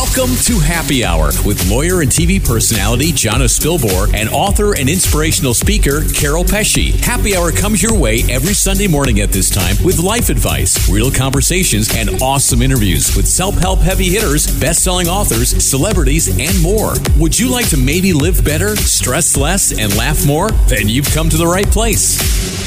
Welcome to Happy Hour with lawyer and TV personality Jonna Spilbor and author and inspirational speaker Carol Pesci. Happy Hour comes your way every Sunday morning at this time with life advice, real conversations, and awesome interviews with self-help heavy hitters, best-selling authors, celebrities, and more. Would you like to maybe live better, stress less, and laugh more? Then you've come to the right place.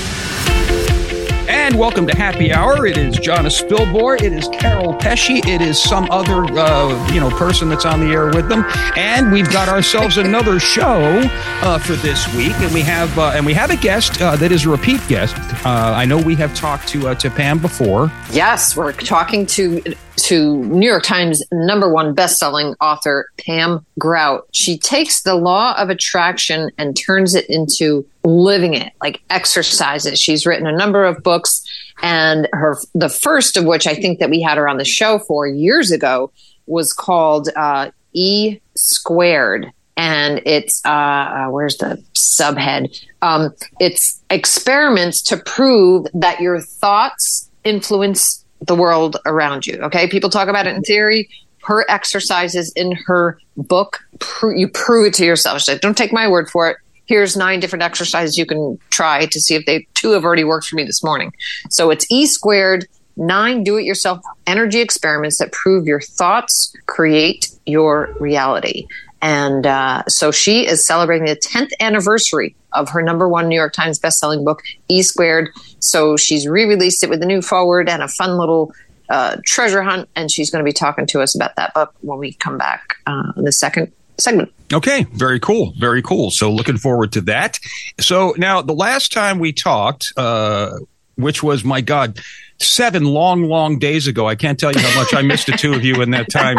And welcome to Happy Hour. It is Jonna Spilbor. It is Carol Pesci. It is some other, person that's on the air with them. And we've got ourselves another show for this week. And we have a guest that is a repeat guest. I know we have talked to Pam before. Yes, we're talking to New York Times #1 best-selling author Pam Grout. She takes the law of attraction and turns it into living it, like exercises. She's written a number of books, and the first of which I think that we had her on the show 4 years ago was called E Squared. And it's, where's the subhead? It's experiments to prove that your thoughts influence the world around you. Okay. People talk about it in theory. Her exercises in her book, you prove it to yourself. She said, don't take my word for it. Here's 9 different exercises you can try to see if 2 have already worked for me this morning. So it's E Squared, 9 do-it-yourself energy experiments that prove your thoughts create your reality. And so she is celebrating the 10th anniversary of her #1 New York Times bestselling book, E Squared. So she's re-released it with a new foreword and a fun little treasure hunt. And she's going to be talking to us about that book when we come back in the second segment. Okay. Very cool. Very cool. So looking forward to that. So now the last time we talked, which was, my God, 7 long days ago. I can't tell you how much I missed the two of you in that time.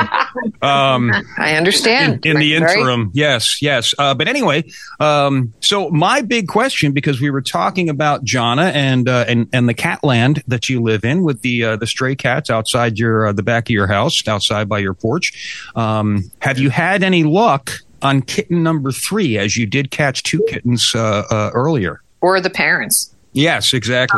I understand. In the interim. Yes. But anyway, so my big question, because we were talking about Jonna and the cat land that you live in with the stray cats outside the back of your house, outside by your porch. Have you had any luck on kitten number 3, as you did catch 2 kittens earlier? Or the parents. Yes, exactly.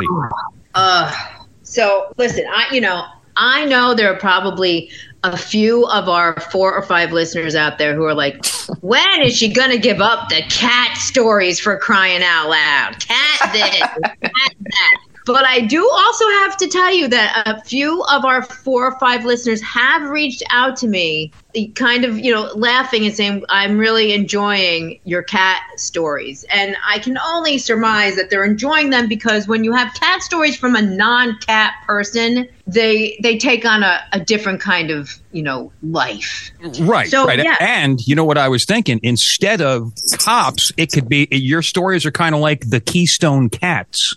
So listen, I know there are probably a few of our 4 or 5 listeners out there who are like, when is she going to give up the cat stories, for crying out loud? Cat this, cat that. But I do also have to tell you that a few of our 4 or 5 listeners have reached out to me, kind of, laughing and saying, I'm really enjoying your cat stories. And I can only surmise that they're enjoying them because when you have cat stories from a non-cat person, they take on a different kind of, life. Right. So, right. Yeah. And you know what I was thinking? Instead of cops, it could be, your stories are kind of like the Keystone Cats.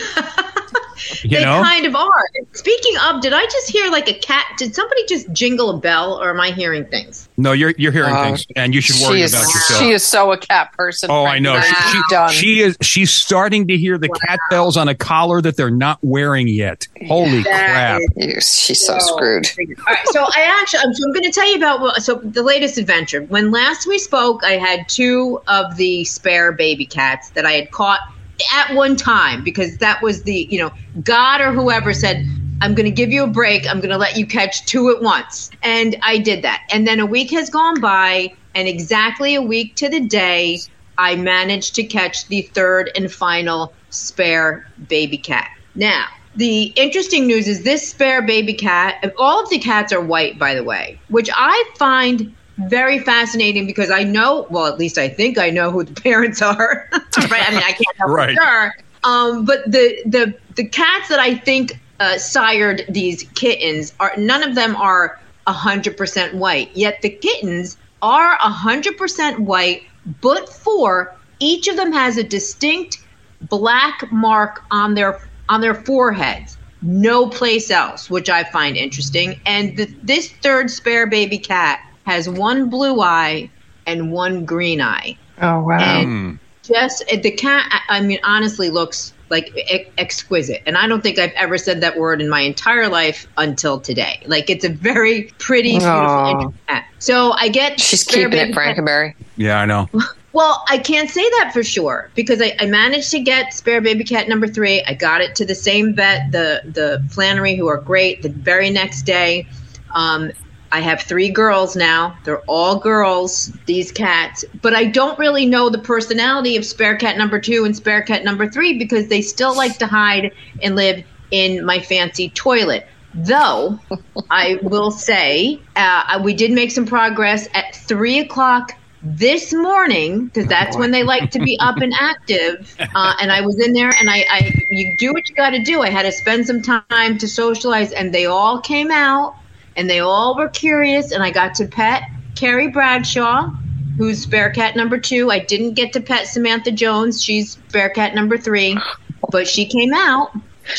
They kind of are. Speaking of, did I just hear like a cat? Did somebody just jingle a bell, or am I hearing things? No, you're hearing things, and you should worry about yourself. She is so a cat person. Oh, I know. She's starting to hear the cat bells on a collar that they're not wearing yet. Holy crap! She's so screwed. All right, so I'm going to tell you about the latest adventure. When last we spoke, I had 2 of the spare baby cats that I had caught at one time, because that was the, God or whoever said, I'm going to give you a break. I'm going to let you catch 2 at once. And I did that. And then a week has gone by, and exactly a week to the day, I managed to catch the 3rd and final spare baby cat. Now, the interesting news is this spare baby cat, all of the cats are white, by the way, which I find very fascinating, because I know, well, at least I think I know who the parents are. Right? I mean, I can't tell for sure. But the cats that I think sired these kittens none of them are 100% white. Yet the kittens are 100% white, but for each of them has a distinct black mark on their foreheads. No place else, which I find interesting. And this 3rd spare baby cat has 1 blue eye and 1 green eye. Oh, wow. And just the cat, I mean, honestly looks like exquisite. And I don't think I've ever said that word in my entire life until today. Like, it's a very pretty, beautiful, interesting cat. So I get... She's keeping it, Frankenberry. Yeah, I know. Well, I can't say that for sure, because I managed to get spare baby cat number 3. I got it to the same vet, the Flannery, who are great, the very next day. I have 3 girls now. They're all girls, these cats. But I don't really know the personality of spare cat number 2 and spare cat number 3 because they still like to hide and live in my fancy toilet. Though, I will say, we did make some progress at 3 o'clock this morning, because that's when they like to be up and active. And I was in there, and you do what you got to do. I had to spend some time to socialize, and they all came out, and they all were curious, and I got to pet Carrie Bradshaw, who's spare cat number 2. I didn't get to pet Samantha Jones. She's spare cat number 3, but she came out.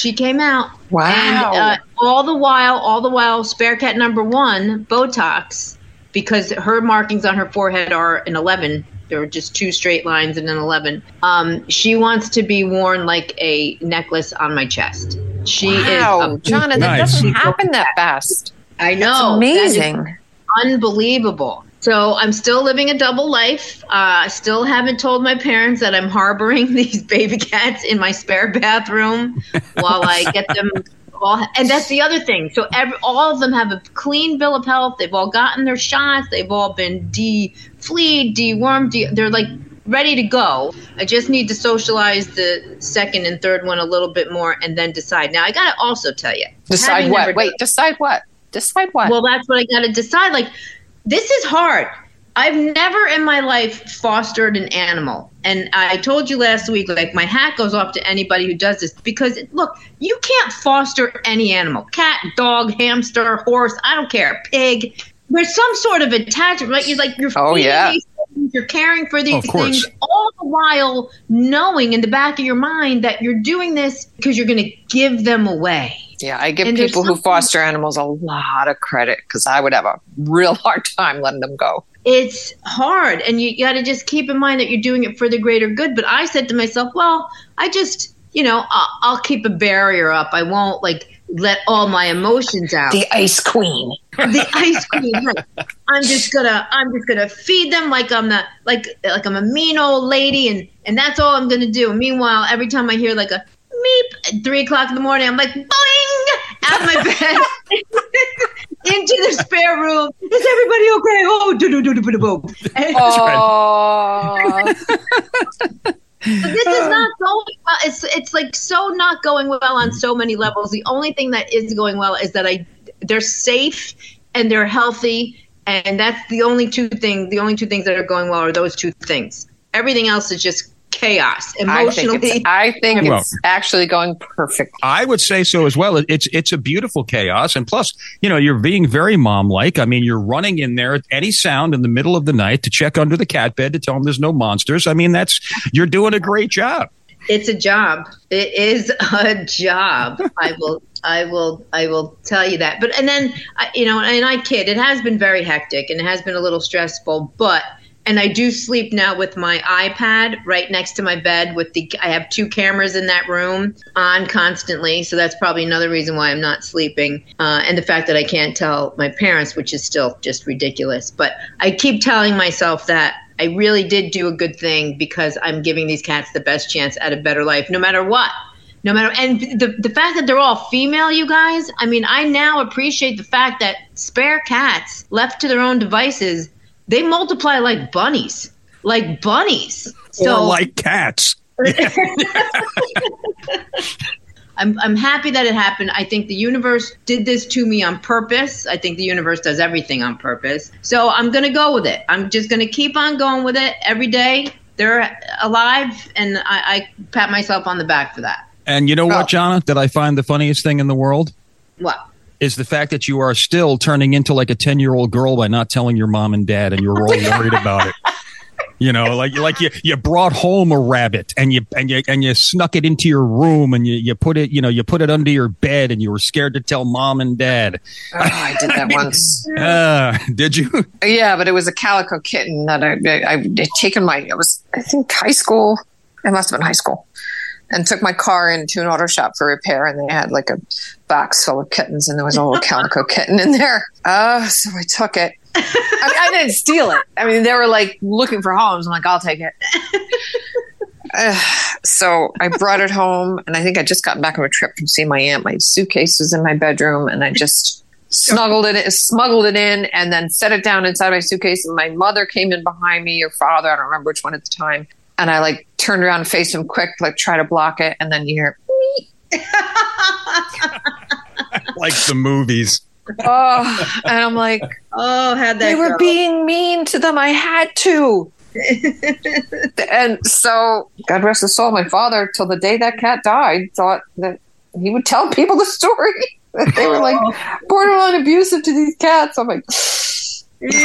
Wow. And all the while, spare cat number 1, Botox, because her markings on her forehead are an 11. There are just 2 straight lines and an 11. She wants to be worn like a necklace on my chest. She is Jonna, that doesn't happen that fast. I know. That's amazing. Unbelievable. So I'm still living a double life. Still haven't told my parents that I'm harboring these baby cats in my spare bathroom while I get them all. And that's the other thing. So all of them have a clean bill of health. They've all gotten their shots. They've all been de-fleed, dewormed. They're like ready to go. I just need to socialize the second and third one a little bit more and then decide. Now, I got to also tell you. Decide what? Wait, decide what? Decide what? Well, that's what I got to decide. Like, this is hard. I've never in my life fostered an animal. And I told you last week, like, my hat goes off to anybody who does this because, look, you can't foster any animal. Cat, dog, hamster, horse, I don't care, pig. There's some sort of attachment, right? You're feeding these things, you're caring for these things, all the while knowing in the back of your mind that you're doing this because you're going to give them away. Yeah, I give people who foster animals a lot of credit because I would have a real hard time letting them go. It's hard, and you got to just keep in mind that you're doing it for the greater good. But I said to myself, well, I just, I'll keep a barrier up. I won't let all my emotions out. The ice queen. The ice queen. Right. I'm just gonna feed them like I'm I'm a mean old lady, and that's all I'm gonna do. Meanwhile, every time I hear like a meep at 3 o'clock in the morning, I'm like, boing, out of my bed into the spare room. Is everybody okay? Oh, do-do-do-do-do-do. This is not going well. It's like so not going well on so many levels. The only thing that is going well is that they're safe and they're healthy, and that's the only two things. The only 2 things that are going well are those 2 things. Everything else is just chaos emotionally. I think it's actually going perfect. I would say so as well. It's a beautiful chaos, and plus, you're being very mom-like. I mean, you're running in there at any sound in the middle of the night to check under the cat bed to tell them there's no monsters. I mean, you're doing a great job. It's a job. It is a job. I will tell you that. But and then and I kid. It has been very hectic and it has been a little stressful, but. And I do sleep now with my iPad right next to my bed I have 2 cameras in that room on constantly. So that's probably another reason why I'm not sleeping. And the fact that I can't tell my parents, which is still just ridiculous. But I keep telling myself that I really did do a good thing because I'm giving these cats the best chance at a better life, no matter what. And the fact that they're all female, you guys, I mean, I now appreciate the fact that spare cats left to their own devices, they multiply like bunnies. So, or like cats. I'm happy that it happened. I think the universe did this to me on purpose. I think the universe does everything on purpose. So I'm going to go with it. I'm just going to keep on going with it every day. They're alive, and I pat myself on the back for that. And you know what, Jonna, that I find the funniest thing in the world? What? Is the fact that you are still turning into like a 10-year-old girl by not telling your mom and dad, and you're all worried about it. You brought home a rabbit and you snuck it into your room and you put it under your bed and you were scared to tell mom and dad. Oh, I did that once. Did you? Yeah, but it was a calico kitten that I'd taken I think high school. It must have been high school. And took my car into an auto shop for repair, and they had like a box full of kittens, and there was a little calico kitten in there. So I took it. I didn't steal it. I mean, they were like looking for homes. I'm like, I'll take it. So I brought it home, and I think I just got back from a trip from seeing my aunt. My suitcase was in my bedroom, and I just smuggled it in, and then set it down inside my suitcase. And my mother came in behind me, or father, I don't remember which one at the time. And I like turned around and faced him quick, like try to block it. And then you hear, like the movies. oh, and I'm like, Oh, how'd that they were go? being mean to them. I had to. And so, God rest his soul, my father, till the day that cat died, thought that he would tell people the story. That they were like borderline abusive to these cats. I'm like, So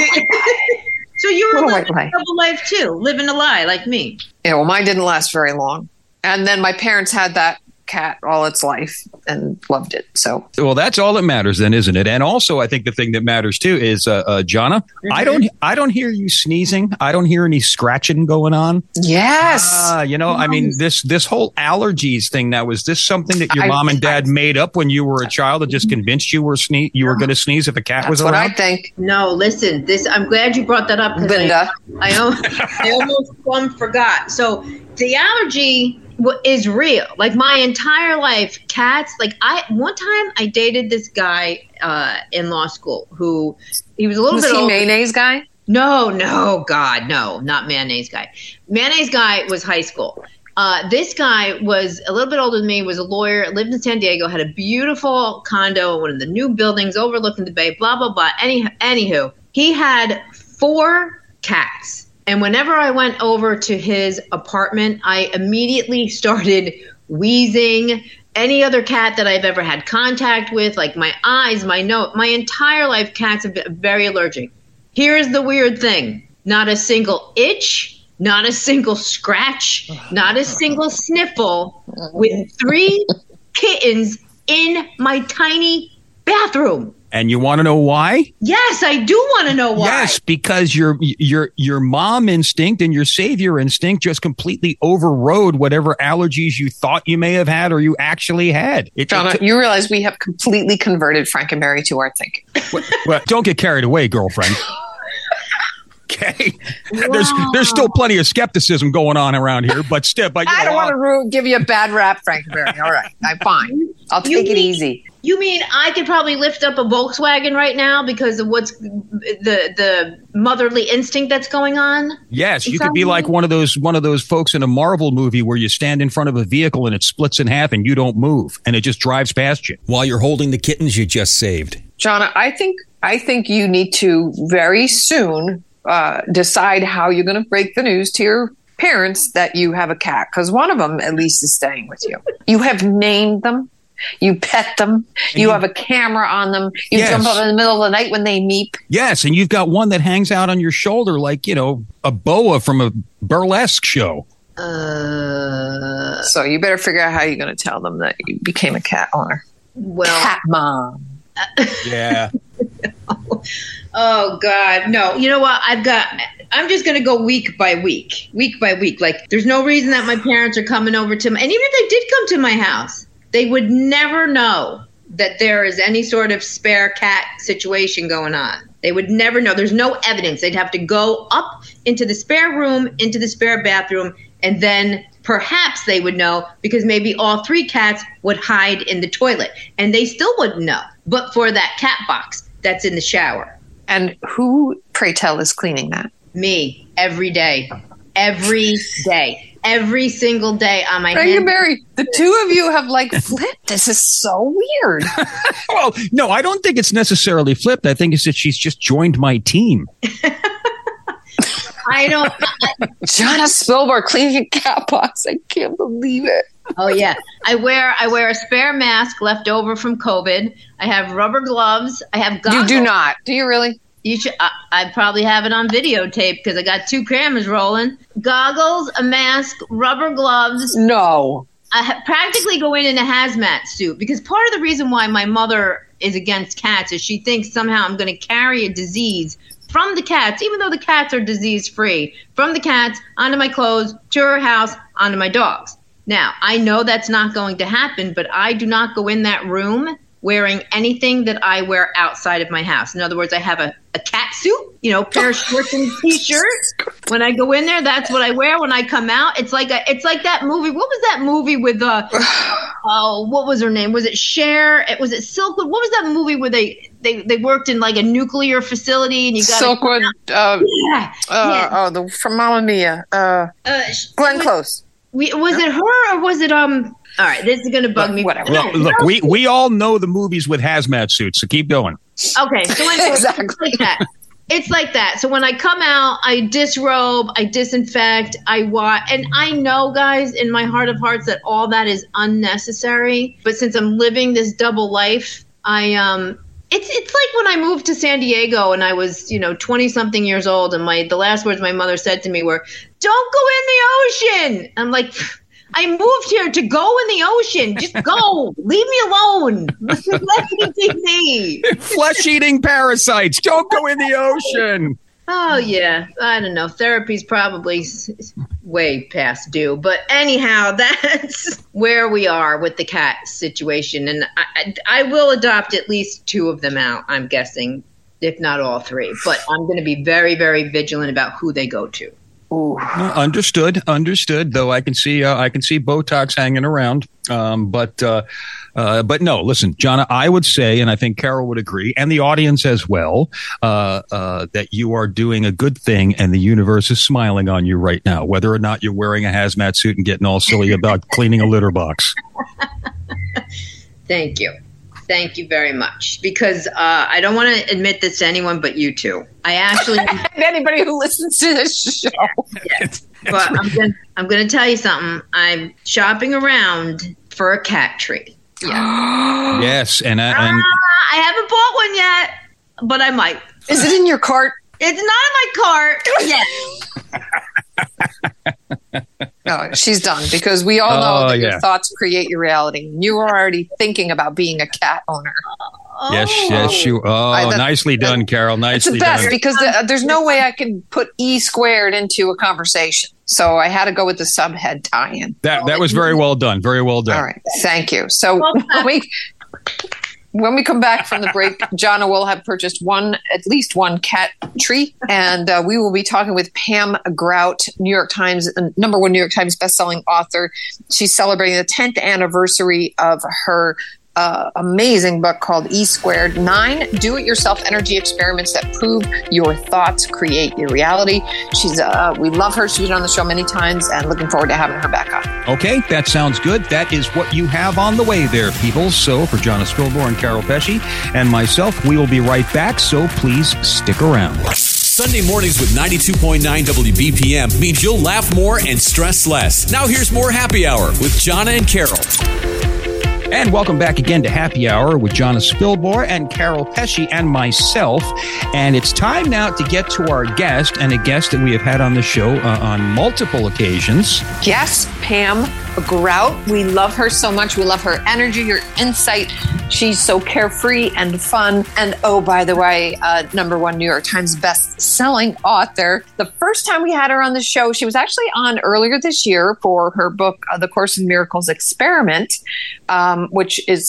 you were Little living white a double life too, living a lie like me. yeah, well, mine didn't last very long. And then my parents had that cat all its life and loved it. So Well, that's all that matters then, isn't it? And also, I think the thing that matters too is, Jonna, I don't hear you sneezing. I don't hear any scratching going on. yes, I mean, this whole allergies thing. Now, was this something that your mom and dad made up when you were a child that just convinced you were going to sneeze if a cat was that's what around? I think. No, listen, I'm glad you brought that up. 'Cause Linda. I almost forgot. So the allergy is real. Like my entire life, cats. Like one time I dated this guy in law school who he was a little Was bit he older. mayonnaise guy? No, God, no, not mayonnaise guy. Mayonnaise guy was high school. This guy was a little bit older than me, was a lawyer, lived in San Diego, had a beautiful condo in one of the new buildings overlooking the bay, blah, blah, blah. Anywho, he had 4 cats. And whenever I went over to his apartment, I immediately started wheezing. Any other cat that I've ever had contact with, like my eyes, my nose, my entire life, cats have been very allergic. Here's the weird thing. Not a single itch, not a single scratch, not a single sniffle with 3 kittens in my tiny bathroom. And you want to know why? Yes, I do want to know why. Yes, because your mom instinct and your savior instinct just completely overrode whatever allergies you thought you may have had or you actually had. Donna, you realize we have completely converted Frankenberry to our thinking. Well, don't get carried away, girlfriend. Okay, there's still plenty of skepticism going on around here, but I don't want to give you a bad rap, Frankenberry. All right, I'm fine. I'll take it easy. You mean I could probably lift up a Volkswagen right now because of what's the motherly instinct that's going on? Yes, you could be like one of those folks in a Marvel movie where you stand in front of a vehicle and it splits in half and you don't move and it just drives past you While you're holding the kittens you just saved. Jonna, I think you need to very soon decide how you're going to break the news to your parents that you have a cat, because one of them at least is staying with you. You have named them. You pet them. You have a camera on them. You jump up in the middle of the night when they meep. Yes, and you've got one that hangs out on your shoulder like, a boa from a burlesque show. So you better figure out how you're going to tell them that you became a cat owner. Well, Cat mom. Yeah. Oh God, no. You know what? I'm just going to go week by week. Like there's no reason that my parents are coming over to me. And even if they did come to my house, they would never know that there is any sort of spare cat situation going on. They would never know. There's no evidence. They'd have to go up into the spare room, into the spare bathroom, and then perhaps they would know because maybe all 3 cats would hide in the toilet. And they still wouldn't know, but for that cat box that's in the shower. And who, pray tell, is cleaning that? Me, every day. Every single day on my hands. Frankenberry, the two of you have flipped. This is so weird. Well, no, I don't think it's necessarily flipped. I think it's that she's just joined my team. I don't. Jonna Spilborg cleaning a cat box. I can't believe it. Oh yeah, I wear a spare mask left over from COVID. I have rubber gloves. I have goggles. You do not. Do you really? You should. I probably have it on videotape because I got 2 cameras rolling. Goggles, a mask, rubber gloves. No. I practically go in a hazmat suit because part of the reason why my mother is against cats is she thinks somehow I'm going to carry a disease from the cats, even though the cats are disease free, from the cats onto my clothes, to her house, onto my dogs. Now, I know that's not going to happen, but I do not go in that room wearing anything that I wear outside of my house. In other words, I have a cat suit, pair of shorts and t-shirt. When I go in there, that's what I wear. When I come out, it's like that movie. What was that movie with what was her name? Was it Cher? Was it Silkwood? What was that movie where they they worked in like a nuclear facility, and you got Silkwood. From Mamma Mia. Glenn Close. Was it her or was it All right, this is going to bug me. Whatever. Well, look, we all know the movies with hazmat suits, so keep going. Okay, so anyway, Exactly. It's like that. So when I come out, I disrobe, I disinfect, I wash, and I know, guys, in my heart of hearts, that all that is unnecessary. But since I'm living this double life, it's like when I moved to San Diego and I was 20 something years old, and the last words my mother said to me were, "Don't go in the ocean." I'm like, I moved here to go in the ocean. Just go. Leave me alone. Let me be me. Flesh-eating parasites. Don't go in the ocean. Oh, yeah. I don't know. Therapy's probably way past due. But anyhow, that's where we are with the cat situation. And I will adopt at least 2 of them out, I'm guessing, if not all 3. But I'm going to be very, very vigilant about who they go to. Understood. Though I can see Botox hanging around. But no. Listen, Jonna, I would say, and I think Carol would agree, and the audience as well, that you are doing a good thing, and the universe is smiling on you right now, whether or not you're wearing a hazmat suit and getting all silly about cleaning a litter box. Thank you. Thank you very much. Because I don't want to admit this to anyone but you two. I actually anybody who listens to this show. Yes. But I'm going to tell you something. I'm shopping around for a cat tree. Yeah. Yes, and I haven't bought one yet, but I might. Is it in your cart? It's not in my cart yet. No, she's done, because we all know that your thoughts create your reality. You were already thinking about being a cat owner. Yes, you. Nicely done, Carol. Nicely done. It's the best done. because there's no way I could put E squared into a conversation. So I had to go with the subhead tie-in. That was very well done. Very well done. All right. Thank you. So when we come back from the break, Jonna will have purchased at least one cat tree, and we will be talking with Pam Grout, New York Times, #1 New York Times bestselling author. She's celebrating the 10th anniversary of her amazing book called E Squared, 9 do-it-yourself energy experiments that prove your thoughts create your reality. We love her. She's been on the show many times, and looking forward to having her back on. Okay, that sounds good. That is what you have on the way there, people. So for Jonna Spilborn and Carol Pesci and myself, we will be right back, so please stick around. Sunday mornings with 92.9 WBPM means you'll laugh more and stress less. Now here's more Happy Hour with Jonna and Carol. And welcome back again to Happy Hour with Jonna Spilborn and Carol Pesci and myself. And it's time now to get to our guest, and a guest that we have had on the show on multiple occasions. Yes, Pam Grout. We love her so much. We love her energy, her insight. She's so carefree and fun. And oh, by the way, #1 New York Times best-selling author. The first time we had her on the show, she was actually on earlier this year for her book, The Course in Miracles Experiment, which is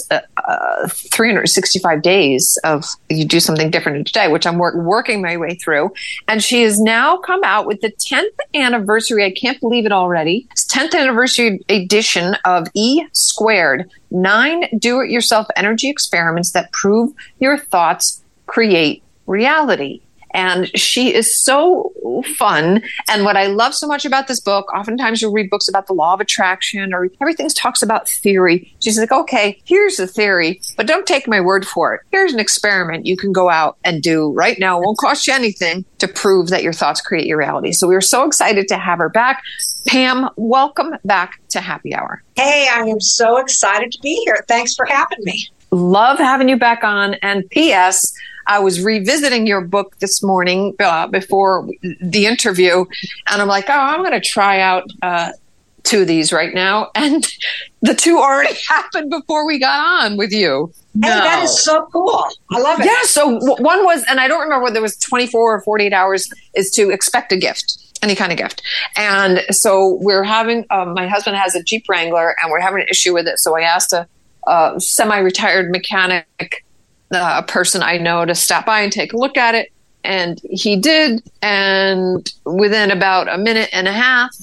365 days of you do something different each day, which I'm working my way through. And she has now come out with the 10th anniversary. I can't believe it already. It's 10th anniversary edition of E Squared, 9 do-it-yourself energy experiments that prove your thoughts create reality. And she is so fun. And what I love so much about this book, oftentimes you'll read books about the law of attraction or everything talks about theory. She's like, okay, here's the theory, but don't take my word for it. Here's an experiment you can go out and do right now. It won't cost you anything to prove that your thoughts create your reality. So we were so excited to have her back. Pam, welcome back to Happy Hour. Hey, I am so excited to be here. Thanks for having me. Love having you back on. And P.S., I was revisiting your book this morning before the interview, and I'm like, I'm going to try out 2 of these right now. And the 2 already happened before we got on with you. Hey, that is so cool. I love it. Yeah, so one was, and I don't remember whether it was 24 or 48 hours, is to expect a gift. Any kind of gift. And so we're having, my husband has a Jeep Wrangler, and we're having an issue with it. So I asked a semi-retired mechanic, a person I know, to stop by and take a look at it. And he did. And within about a minute and a half,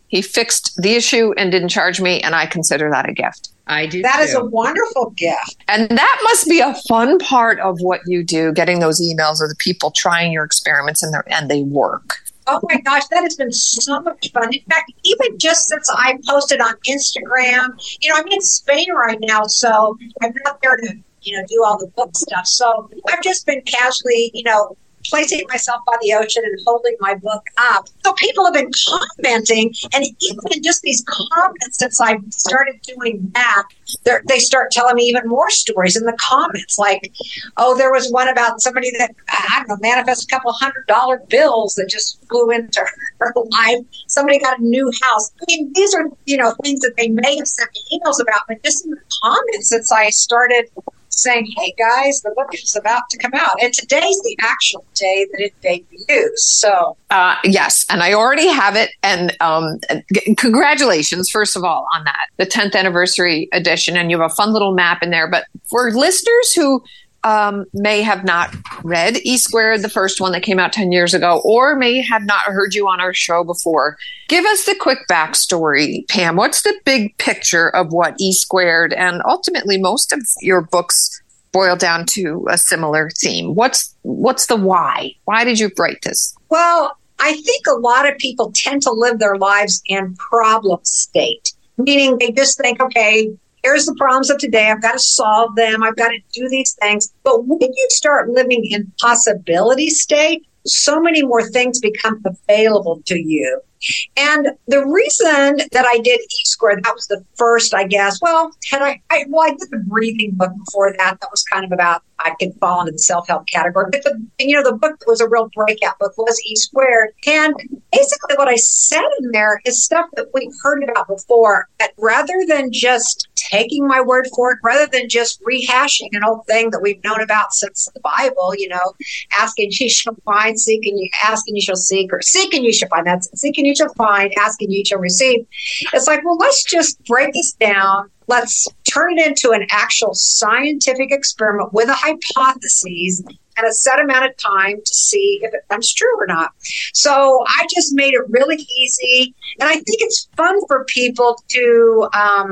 He fixed the issue and didn't charge me, and I consider that a gift. I do. That too. is a wonderful gift. And that must be a fun part of what you do, getting those emails of the people trying your experiments and they work. Oh my gosh, that has been so much fun. In fact, even just since I posted on Instagram, I'm in Spain right now, so I'm not there to, do all the book stuff. So I've just been casually, placing myself by the ocean and holding my book up. So people have been commenting, and even in just these comments since I started doing that, they start telling me even more stories in the comments. Like, there was one about somebody that, manifested a couple $100 bills that just flew into her life. Somebody got a new house. I mean, these are, things that they may have sent me emails about, but just in the comments since I started saying, hey guys, the book is about to come out. And today's the actual day that it debuts. So yes, and I already have it. And congratulations, first of all, on that, the 10th anniversary edition. And you have a fun little map in there. But for listeners who may have not read E Squared, the first one that came out 10 years ago, or may have not heard you on our show before, give us the quick backstory, Pam. What's the big picture of what E Squared, and ultimately most of your books boil down to a similar theme? What's the why? Why did you write this? Well, I think a lot of people tend to live their lives in problem state, meaning they just think, okay, here's the problems of today. I've got to solve them. I've got to do these things. But when you start living in possibility state, so many more things become available to you. And the reason that I did E Squared, that was the first, I guess. Well, I did the breathing book before that. That was kind of about, I could fall into the self-help category. But the book that was a real breakout book was E Squared. And basically what I said in there is stuff that we've heard about before. That rather than just taking my word for it, rather than just rehashing an old thing that we've known about since the Bible, asking you shall find, ask and you shall seek, or seek and you shall find. That's seek and you shall find, ask and you shall receive. It's like, well, let's just break this down. Let's turn it into an actual scientific experiment with a hypothesis and a set amount of time to see if it comes true or not. So I just made it really easy. And I think it's fun for people to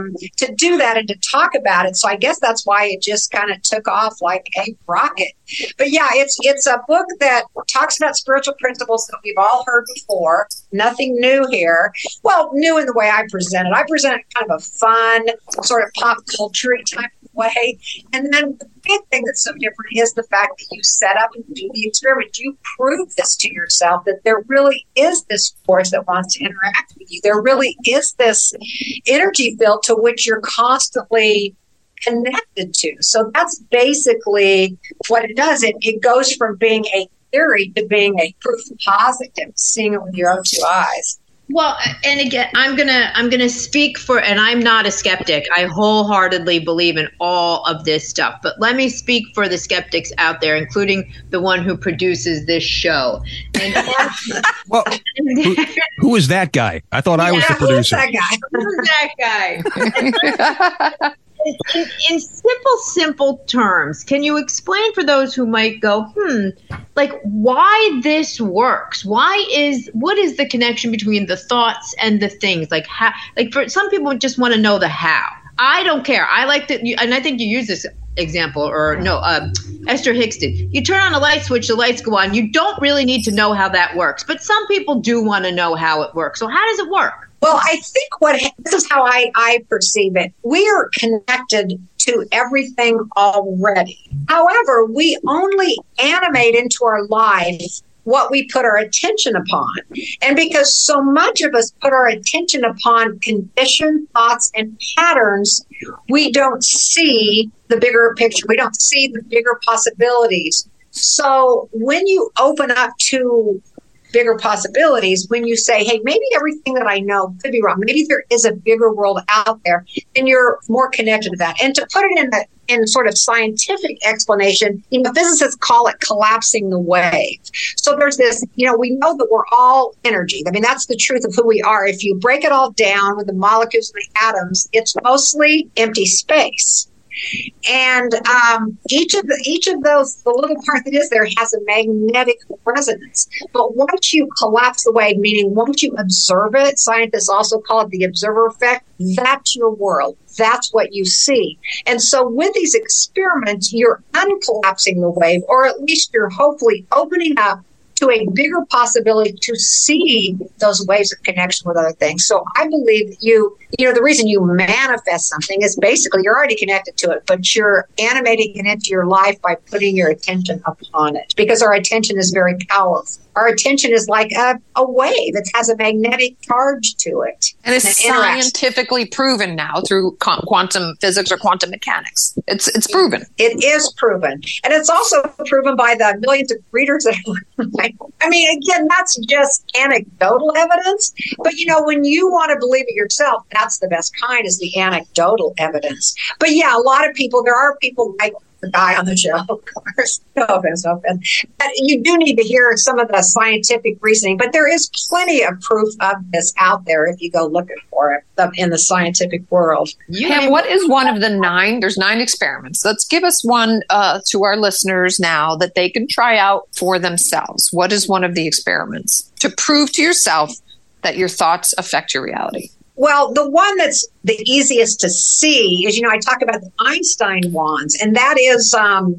do that and to talk about it. So I guess that's why it just kind of took off like a rocket. But yeah, it's a book that talks about spiritual principles that we've all heard before. Nothing new here. Well, new in the way I present it. I present it kind of a fun, sort of pop culture type of way. And then the big thing that's so different is the fact that you set up and do the experiment. You prove this to yourself, that there really is this force that wants to interact with you. There really is this energy field to which you're constantly connected to. So that's basically what it does. It goes from being a theory to being a proof positive, seeing it with your own two eyes. Well, and again, I'm gonna speak for, and I'm not a skeptic. I wholeheartedly believe in all of this stuff. But let me speak for the skeptics out there, including the one who produces this show. And well, who is that guy? I thought I was the producer. Who's that guy? In simple terms, can you explain for those who might go, like why this works? What is the connection between the thoughts and the things? Like how, like for some people just want to know the how. I don't care. I like that, and I think you use this example, or no, Esther Hicks did. You turn on a light switch, the lights go on. You don't really need to know how that works, but some people do want to know how it works. So how does it work? Well, I think this is how I perceive it. We are connected to everything already. However, we only animate into our life what we put our attention upon. And because so much of us put our attention upon conditioned thoughts and patterns, we don't see the bigger picture. We don't see the bigger possibilities. So when you open up to bigger possibilities, when you say, hey, maybe everything that I know could be wrong, maybe there is a bigger world out there, then you're more connected to that. And to put it in sort of scientific explanation, physicists call it collapsing the wave. So there's this, we know that we're all energy. I mean, that's the truth of who we are. If you break it all down with the molecules and the atoms, it's mostly empty space. And each of those, the little part that is there has a magnetic resonance. But once you collapse the wave, meaning once you observe it, scientists also call it the observer effect, that's your world. That's what you see. And so with these experiments, you're uncollapsing the wave, or at least you're hopefully opening up to a bigger possibility to see those waves of connection with other things. So I believe that the reason you manifest something is basically you're already connected to it, but you're animating it into your life by putting your attention upon it, because our attention is very powerful. Our attention is like a wave. It has a magnetic charge to it. And it's scientifically proven now through quantum physics or quantum mechanics. It's proven. It is proven. And it's also proven by the millions of readers that I mean, again, that's just anecdotal evidence. But, when you want to believe it yourself, that's the best kind, is the anecdotal evidence. But, yeah, a lot of people, there are people like the guy on the show, of course. No offense. But you do need to hear some of the scientific reasoning. But there is plenty of proof of this out there if you go looking for it in the scientific world. Pam, what is one of the 9? There's 9 experiments. Let's give us one to our listeners now that they can try out for themselves. What is one of the experiments to prove to yourself that your thoughts affect your reality? Well, the one that's the easiest to see is, I talk about the Einstein wands, and that is,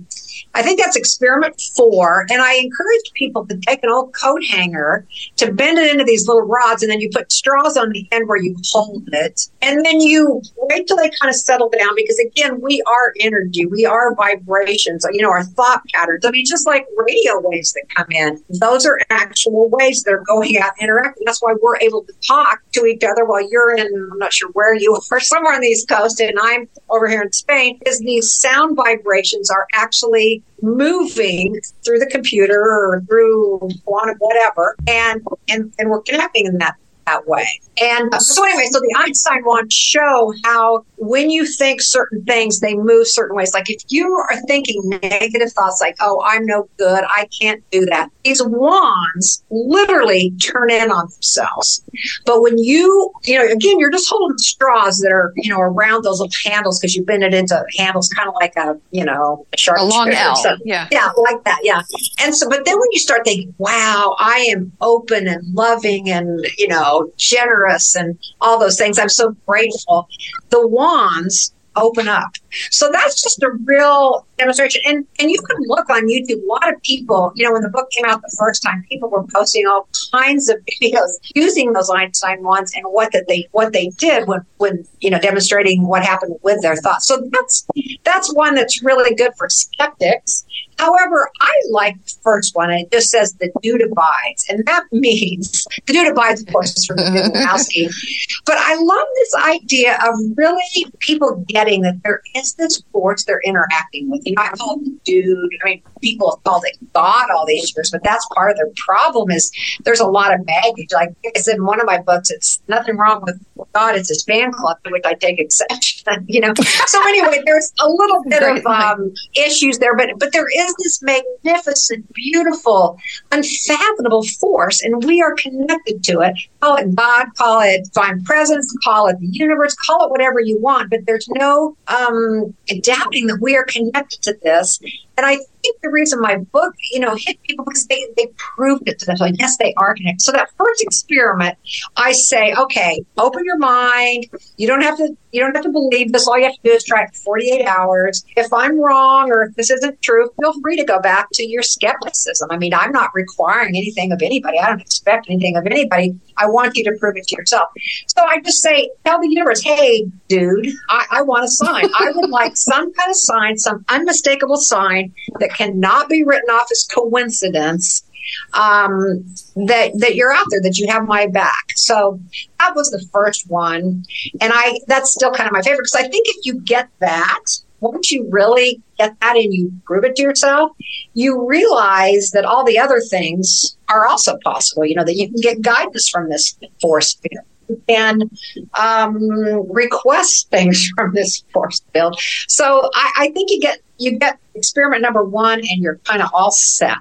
I think that's experiment 4. And I encourage people to take an old coat hanger, to bend it into these little rods, and then you put straws on the end where you hold it. And then you wait till they kind of settle down, because again, we are energy, we are vibrations, our thought patterns. I mean, just like radio waves that come in, those are actual waves that are going out and interacting. That's why we're able to talk to each other while you're in, I'm not sure where you are, somewhere on the East Coast, and I'm over here in Spain, is these sound vibrations are actually moving through the computer or through whatever, and we're connecting in that way. And so anyway, so the Einstein wands show how when you think certain things, they move certain ways. Like if you are thinking negative thoughts like, oh, I'm no good, I can't do that, these wands literally turn in on themselves. But when again, you're just holding straws that are, around those little handles, because you bend it into handles kind of like a sharp, a long L. Yeah, like that. Yeah. And so, but then when you start thinking, wow, I am open and loving and, generous and all those things, I'm so grateful, the wands open up. So that's just a real demonstration. And you can look on YouTube. A lot of people, when the book came out the first time, people were posting all kinds of videos using those Einstein wands and what they did when demonstrating what happened with their thoughts. So that's one that's really good for skeptics. However, I like the first one. It just says the dude abides. And that means the dude abides, of course, is from the Wazowski. But I love this idea of really people getting that there is this force they're interacting with. I call it dude. I mean, people have called it God all these years, but that's part of their problem is there's a lot of baggage. Like I said in one of my books, it's nothing wrong with God. It's his fan club, to which I take exception, So anyway, there's a little bit of issues there, but there is this magnificent, beautiful, unfathomable force, and we are connected to it. Call it God, call it divine presence, call it the universe, call it whatever you want, but there's no doubting that we are connected to this. And I think the reason my book, hit people because they proved it to them. So yes, they are connected. So that first experiment, I say, okay, open your mind. You don't have to believe this. All you have to do is try it for 48 hours. If I'm wrong or if this isn't true, feel free to go back to your skepticism. I mean, I'm not requiring anything of anybody. I don't expect anything of anybody. I want you to prove it to yourself. So I just say, tell the universe, hey, dude, I want a sign. I would like some kind of sign, some unmistakable sign that cannot be written off as coincidence, that you're out there, that you have my back. So that was the first one. And that's still kind of my favorite, because I think if you get that, once you really get that and you prove it to yourself, you realize that all the other things are also possible, that you can get guidance from this force field and request things from this force field. So I think you get experiment number 1 and you're kind of all set.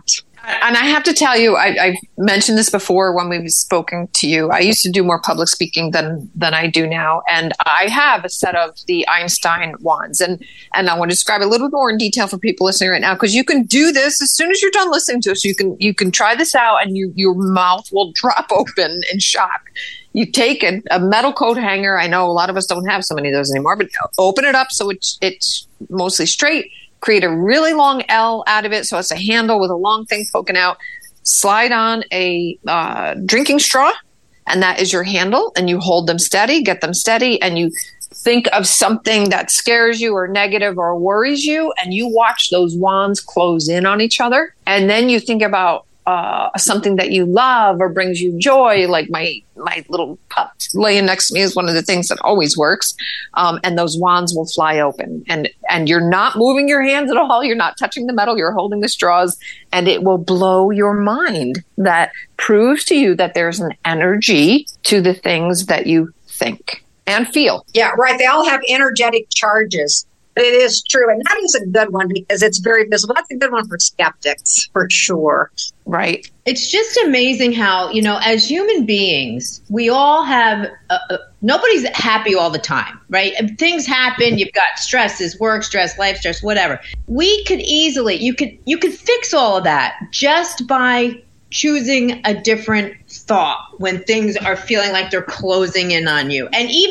And I have to tell you, I've mentioned this before when we've spoken to you. I used to do more public speaking than I do now. And I have a set of the Einstein wands. And I want to describe it a little bit more in detail for people listening right now, because you can do this as soon as you're done listening to us. You can try this out and your mouth will drop open in shock. You take a metal coat hanger. I know a lot of us don't have so many of those anymore, but open it up so it's mostly straight. Create a really long L out of it, so it's a handle with a long thing poking out. Slide on a drinking straw, and that is your handle. And you hold them steady, get them steady, and you think of something that scares you or negative or worries you, and you watch those wands close in on each other. And then you think about something that you love or brings you joy, like my little pup laying next to me is one of the things that always works. And those wands will fly open, and you're not moving your hands at all. You're not touching the metal. You're holding the straws, and it will blow your mind. That proves to you that there's an energy to the things that you think and feel. Yeah, right. They all have energetic charges. It is true. And that is a good one because it's very visible. That's a good one for skeptics, for sure. Right. It's just amazing how, as human beings, we all have, nobody's happy all the time, right? Things happen. You've got stresses, work stress, life stress, whatever. We could easily, you could fix all of that just by choosing a different thought when things are feeling like they're closing in on you.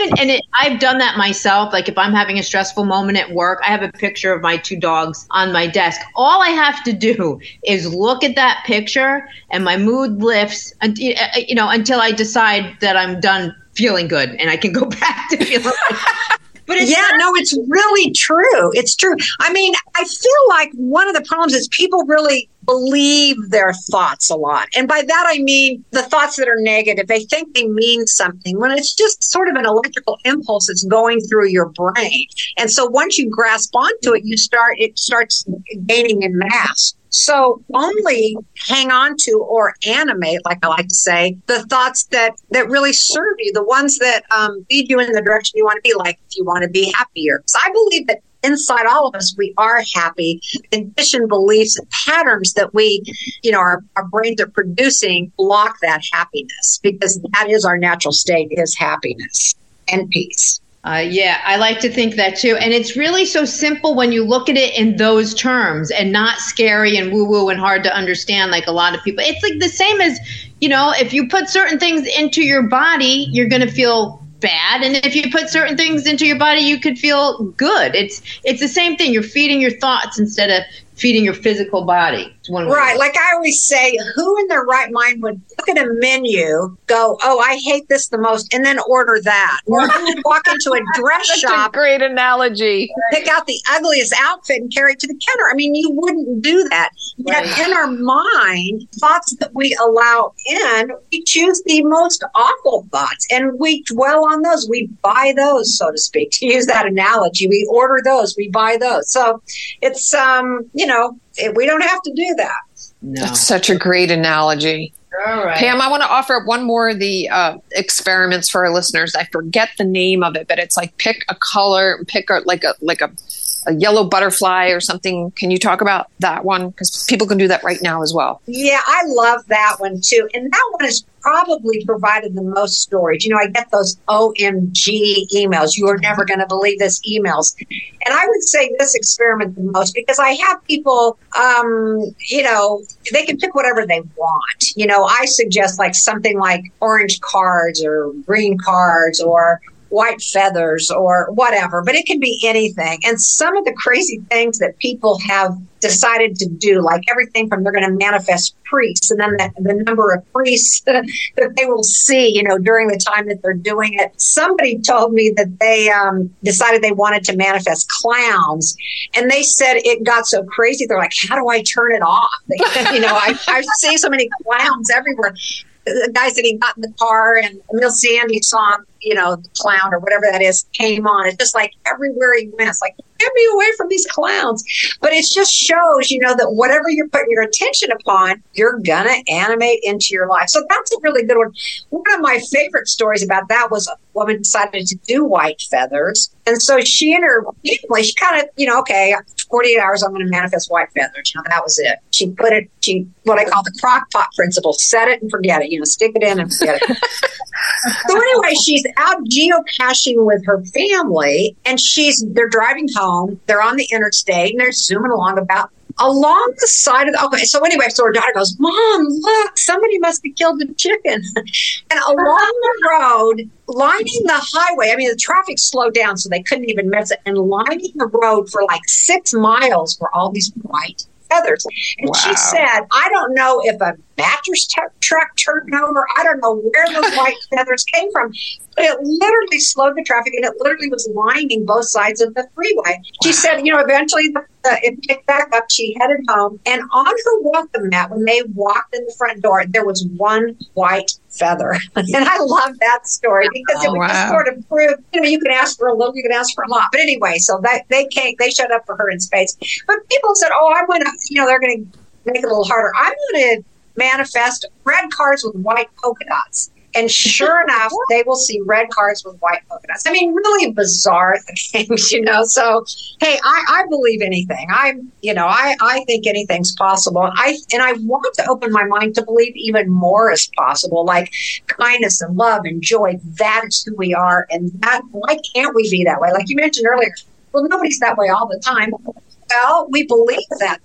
I've done that myself. Like if I'm having a stressful moment at work, I have a picture of my 2 dogs on my desk. All I have to do is look at that picture and my mood lifts, until I decide that I'm done feeling good and I can go back to feeling like But it's really true. It's true. I mean, I feel like one of the problems is people really believe their thoughts a lot. And by that, I mean the thoughts that are negative. They think they mean something when it's just sort of an electrical impulse that's going through your brain. And so once you grasp onto it, it starts gaining in mass. So only hang on to or animate, like I like to say, the thoughts that really serve you, the ones that lead you in the direction you want to be, like if you want to be happier. So I believe that inside all of us, we are happy. Conditioned beliefs and patterns that our brains are producing block that happiness, because that is our natural state, is happiness and peace. I like to think that too. And it's really so simple when you look at it in those terms and not scary and woo-woo and hard to understand like a lot of people. It's like the same as, if you put certain things into your body, you're going to feel bad. And if you put certain things into your body, you could feel good. It's the same thing. You're feeding your thoughts instead of feeding your physical body. Right. Like I always say, who in their right mind would look at a menu, go, oh, I hate this the most, and then order that? Or who would walk into a dress shop? That's a great analogy. Pick out the ugliest outfit and carry it to the counter. I mean, you wouldn't do that. Right. Yet in our mind, thoughts that we allow in, we choose the most awful thoughts, and we dwell on those. We buy those, so to speak. To use that analogy, we order those, we buy those. So it's, we don't have to do that. No. That's such a great analogy. All right. Pam, I want to offer up one more of the experiments for our listeners. I forget the name of it, but it's like pick a color, pick a yellow butterfly or something. Can you talk about that one? Because people can do that right now as well. Yeah, I love that one too. And that one has probably provided the most storage. I get those OMG emails. You are never going to believe this emails. And I would say this experiment the most because I have people, they can pick whatever they want. I suggest like something like orange cards or green cards or white feathers or whatever, but it can be anything. And some of the crazy things that people have decided to do, like everything from they're going to manifest priests and then the number of priests that they will see, during the time that they're doing it. Somebody told me that they decided they wanted to manifest clowns, and they said it got so crazy. They're like, how do I turn it off? I see so many clowns everywhere. The guy said he got in the car and Emil Sandy song, the clown or whatever that is, came on. It's just like everywhere he went, it's like, get me away from these clowns. But it just shows, that whatever you're putting your attention upon, you're going to animate into your life. So that's a really good one. One of my favorite stories about that was woman decided to do white feathers. And so she and her family, she kind of, 48 hours, I'm going to manifest white feathers. That was it. She put it, what I call the crock pot principle, set it and forget it, stick it in and forget it. So anyway, she's out geocaching with her family, and they're driving home. They're on the interstate, and they're zooming along along the side of so her daughter goes, Mom, look, somebody must have killed the chicken. And along the road, lining the highway, the traffic slowed down so they couldn't even miss it, and lining the road for like 6 miles were all these white feathers. And she said, I don't know if a mattress truck turned over. I don't know where those white feathers came from. But it literally slowed the traffic, and it literally was lining both sides of the freeway. She said, eventually it picked back up. She headed home. And on her welcome mat, when they walked in the front door, there was one white feather. And I love that story because it would just sort of prove, you can ask for a little, you can ask for a lot. But anyway, so they showed up for her in spades. But people said, I want to, they're going to make it a little harder. I'm going to manifest red cards with white polka dots. And sure enough, they will see red cards with white polka dots. Really bizarre things, So, hey, I believe anything. I think anything's possible. I want to open my mind to believe even more is possible, like kindness and love and joy. That is who we are. And why can't we be that way? Like you mentioned earlier, well, nobody's that way all the time. Well, we believe that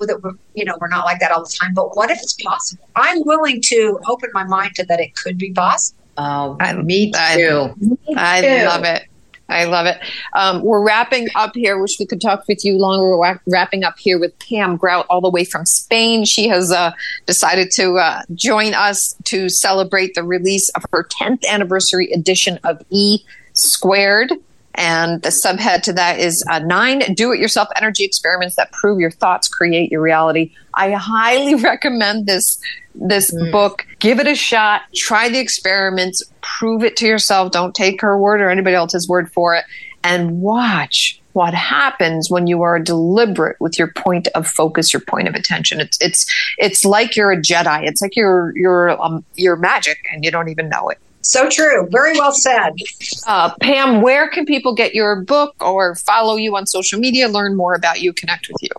we're not like that all the time, but what if it's possible? I'm willing to open my mind to that it could be possible. Oh, me too. I love it. I love it. We're wrapping up here. Wish we could talk with you longer. We're wrapping up here with Pam Grout all the way from Spain. She has decided to join us to celebrate the release of her 10th anniversary edition of E Squared. And the subhead to that is 9 do-it-yourself energy experiments that prove your thoughts create your reality. I highly recommend this book. Give it a shot. Try the experiments. Prove it to yourself. Don't take her word or anybody else's word for it. And watch what happens when you are deliberate with your point of focus, your point of attention. It's like you're a Jedi. It's like you're magic and you don't even know it. So true. Very well said. Pam, where can people get your book or follow you on social media, learn more about you, connect with you?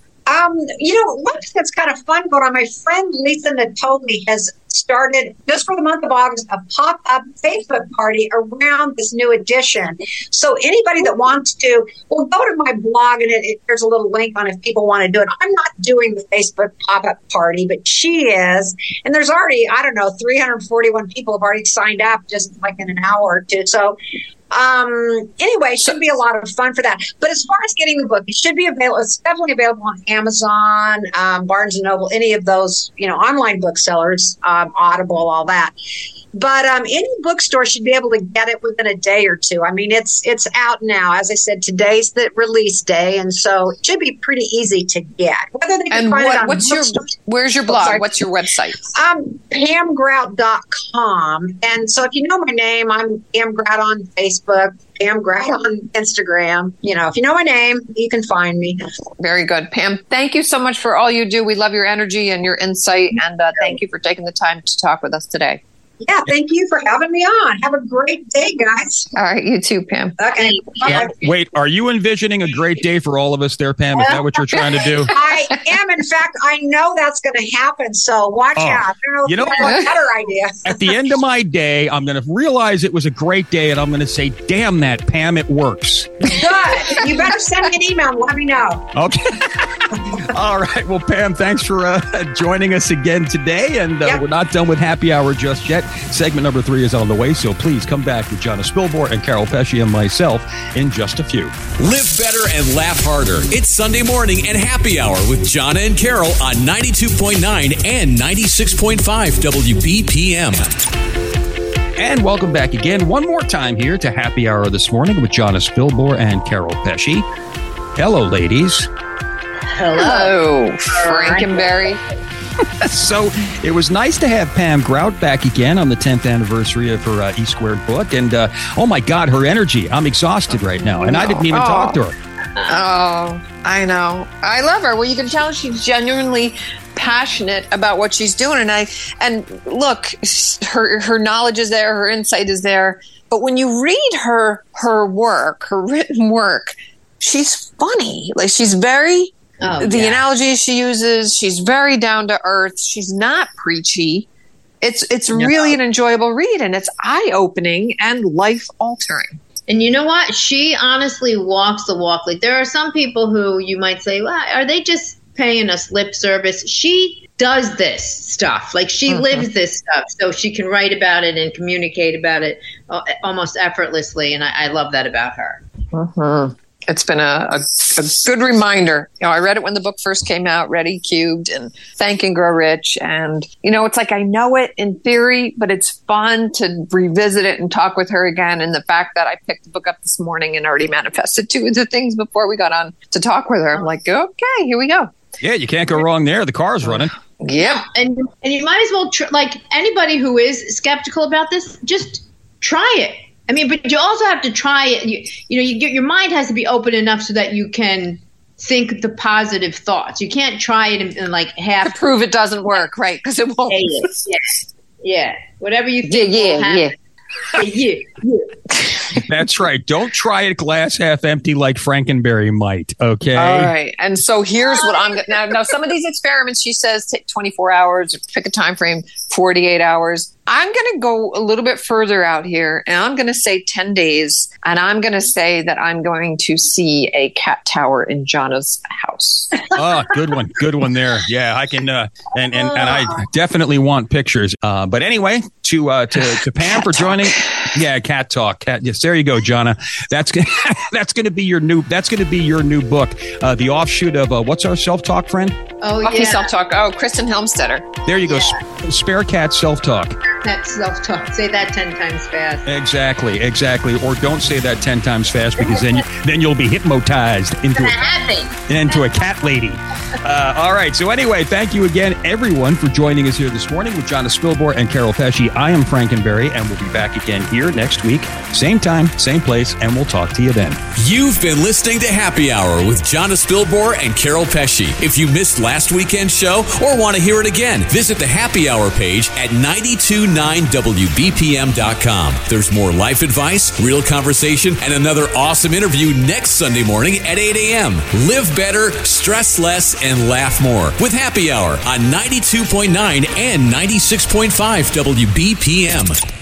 One thing that's kind of fun going on, my friend Lisa Natoli has started, just for the month of August, a pop-up Facebook party around this new edition. So anybody that wants to, go to my blog, and there's a little link on if people want to do it. I'm not doing the Facebook pop-up party, but she is. And there's already, 341 people have already signed up just like in an hour or two. So anyway, it should be a lot of fun for that. But as far as getting the book, it should be available. It's definitely available on Amazon, Barnes & Noble, any of those, online booksellers, Audible, all that. But any bookstore should be able to get it within a day or two. It's out now. As I said, today's the release day, and so it should be pretty easy to get. Whether they can find it on where's your blog? What's your website? PamGrout.com. And so if you know my name, I'm Pam Grout on Facebook, Pam Grout on Instagram. If you know my name, you can find me. Very good. Pam, thank you so much for all you do. We love your energy and your insight, and thank you for taking the time to talk with us today. Yeah, thank you for having me on. Have a great day, guys. All right, you too, Pam. Okay. Yeah. Wait, are you envisioning a great day for all of us there, Pam? Is that what you're trying to do? I am. In fact, I know that's going to happen, so watch out. You know what? A better idea. At the end of my day, I'm going to realize it was a great day, and I'm going to say, damn that, Pam, it works. Good. You better send me an email and let me know. Okay. All right. Well, Pam, thanks for joining us again today, and we're not done with Happy Hour just yet. Segment number 3 is on the way, so please come back with Jonna Spilborn and Carol Pesci and myself in just a few. Live better and laugh harder. It's Sunday morning and Happy Hour with Jonna and Carol on 92.9 and 96.5 WBPM. And welcome back again one more time here to Happy Hour this morning with Jonna Spilborn and Carol Pesci. Hello, ladies. Hello, Frankenberry. So it was nice to have Pam Grout back again on the 10th anniversary of her E Squared book. And oh my God, her energy. I'm exhausted right now. And I didn't even talk to her. Oh, I know. I love her. Well, you can tell she's genuinely passionate about what she's doing. And look, her knowledge is there. Her insight is there. But when you read her work, her written work, she's funny. Like she's very, analogies she uses, she's very down to earth. She's not preachy. It's really an enjoyable read, and it's eye-opening and life-altering. And you know what? She honestly walks the walk. Like there are some people who you might say, well, are they just paying us lip service? She does this stuff. Like she lives this stuff, so she can write about it and communicate about it almost effortlessly. And I love that about her. It's been a good reminder. You know, I read it when the book first came out, Ready Cubed and Think and Grow Rich. And, you know, it's like I know it in theory, but it's fun to revisit it and talk with her again. And the fact that I picked the book up this morning and already manifested 2 of the things before we got on to talk with her, I'm like, okay, here we go. Yeah, you can't go wrong there. The car's running. Yep. And you might as well, like anybody who is skeptical about this, just try it. I mean, but you also have to try it. Your mind has to be open enough so that you can think the positive thoughts. You can't try it and like half to prove it doesn't work, right? Because it won't. Yeah. Whatever you think will happen. That's right. Don't try it glass half empty like Frankenberry might. Okay. All right. And so here's what I'm going to now. Some of these experiments, she says, take 24 hours, pick a time frame, 48 hours. I'm going to go a little bit further out here, and I'm going to say 10 days, and I'm going to say that I'm going to see a cat tower in Jana's house. Oh, good one. Good one there. Yeah, I can, and I definitely want pictures. But anyway, to Pam for joining. Yeah, cat talk. Yes, there you go, Jana. That's going to be your new book. The offshoot of what's our self-talk friend? Self-talk. Oh, Kristen Helmstetter. There you go. Spare cat self-talk. That's self-talk. Say that 10 times fast. Exactly. Or don't say that 10 times fast, because then you'll be hypnotized into a cat lady. All right. So anyway, thank you again, everyone, for joining us here this morning with Jana Spilborn and Carol Pesci. I am Frankenberry, and we'll be back again here next week. Same time, same place, and we'll talk to you then. You've been listening to Happy Hour with Jana Spilborn and Carol Pesci. If you missed last weekend's show or want to hear it again, visit the Happy Hour page at 929WBPM.com. There's more life advice, real conversation, and another awesome interview next Sunday morning at 8 a.m. Live better, stress less, and laugh more with Happy Hour on 92.9 and 96.5 WBPM.